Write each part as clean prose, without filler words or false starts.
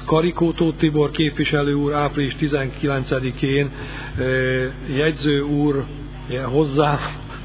Karikó Tóth Tibor képviselő úr április 19-én jegyző úr hozzá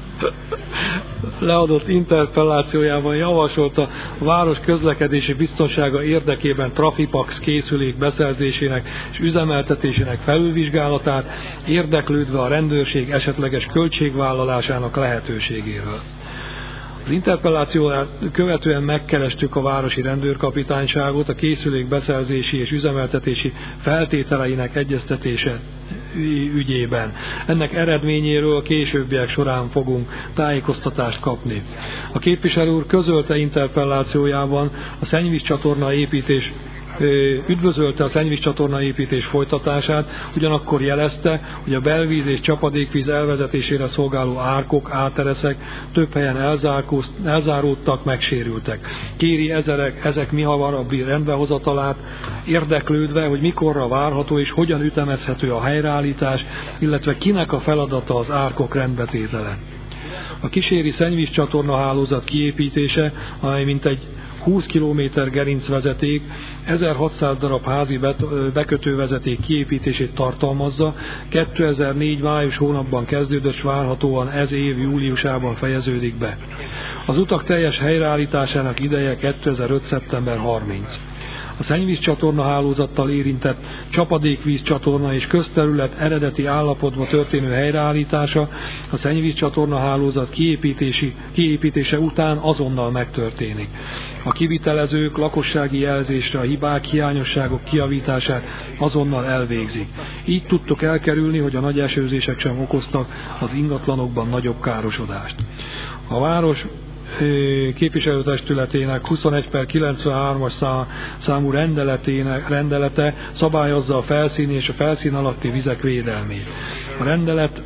leadott interpellációjában javasolta a város közlekedési biztonsága érdekében Trafipax készülék beszerzésének és üzemeltetésének felülvizsgálatát, érdeklődve a rendőrség esetleges költségvállalásának lehetőségéről. Az interpellációt követően megkerestük a városi rendőrkapitányságot a készülék beszerzési és üzemeltetési feltételeinek egyeztetése ügyében. Ennek eredményéről a későbbiek során fogunk tájékoztatást kapni. A képviselő úr közölte interpellációjában a szennyvízcsatorna építés üdvözölte a szennyvízcsatorna építés folytatását, ugyanakkor jelezte, hogy a belvíz és csapadékvíz elvezetésére szolgáló árkok, átereszek több helyen elzáródtak, megsérültek. Kéri ezek mihamarabbi rendbehozatalát, érdeklődve, hogy mikorra várható és hogyan ütemezhető a helyreállítás, illetve kinek a feladata az árkok rendbetétele. A kíséri szennyvízcsatorna hálózat kiépítése, amely mintegy 20 km gerincvezeték, 1600 darab házi bekötővezeték kiépítését tartalmazza, 2004. május hónapban kezdődött, várhatóan ez év júliusában fejeződik be. Az utak teljes helyreállításának ideje 2005. szeptember 30. A szennyvízcsatorna hálózattal érintett csapadékvízcsatorna és közterület eredeti állapotba történő helyreállítása a szennyvízcsatorna hálózat kiépítése után azonnal megtörténik. A kivitelezők lakossági jelzésre a hibák, hiányosságok kijavítását azonnal elvégzik. Így tudtuk elkerülni, hogy a nagy esőzések sem okoztak az ingatlanokban nagyobb károsodást. A város képviselőtestületének 21/93-as számú rendelete szabályozza a felszíni és a felszín alatti vizek védelmét. A rendelet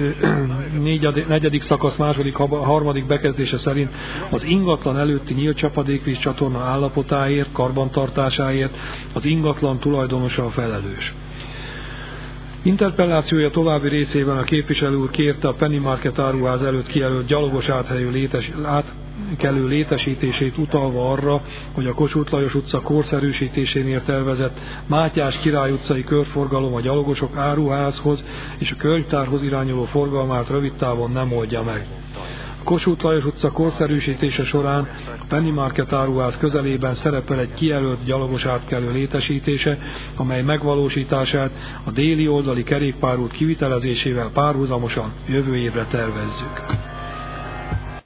4. szakasz 2.-3. bekezdése szerint az ingatlan előtti nyílt csapadékvíz csatorna állapotáért, karbantartásáért az ingatlan tulajdonosa a felelős. Interpellációja további részében a képviselő úr kérte a Penny Market áruház előtt kijelölt gyalogos átkelő létesítését, utalva arra, hogy a Kossuth Lajos utca korszerűsítésénél tervezett Mátyás Király utcai körforgalom a gyalogosok áruházhoz és a könyvtárhoz irányuló forgalmát rövid távon nem oldja meg. A Kossuth Lajos utca korszerűsítése során a Penny Market áruház közelében szerepel egy kijelölt gyalogos átkelő létesítése, amely megvalósítását a déli oldali kerékpárút kivitelezésével párhuzamosan jövő évre tervezzük.